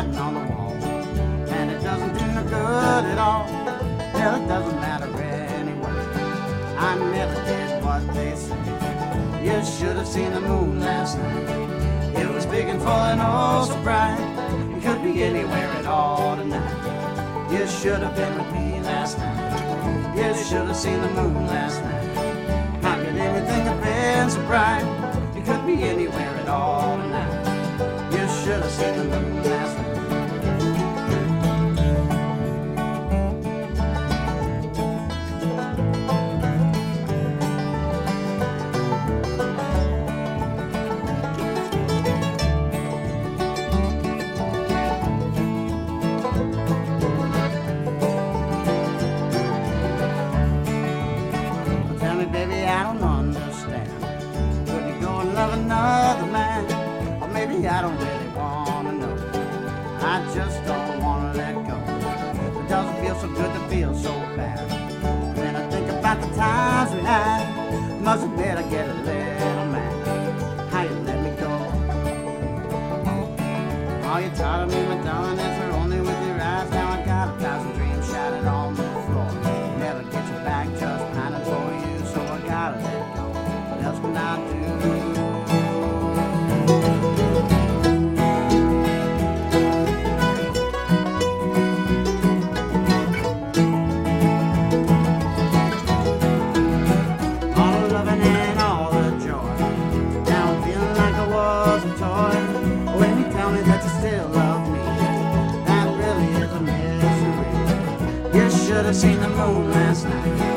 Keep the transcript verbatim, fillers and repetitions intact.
writing on the wall, and it doesn't do no good at all. Hell, it doesn't matter anyway. I never did what they say. You should have seen the moon last night. It was big and full and oh so bright. It could be anywhere at all tonight. You should have been with me last night. You should have seen the moon last night. How could anything have been so bright? It could be anywhere at all tonight. You should have seen the moon last night. Baby, I don't understand. Could you go and love another man? Or maybe I don't really want to know. I just don't want to let go. It doesn't feel so good to feel so bad. When I think about the times we had, must admit I get a little mad. How you let me go? Are you tired of me, my darling? Answer only with your eyes. Now I got a thousand dreams shattered on the floor. Never get you back, just pining for you. So I gotta let go. What else can I do? All the loving and all the joy. Now I'm feeling like I was a toy. When you tell me that you still love me, that really is a mystery. You should have seen the moon last night.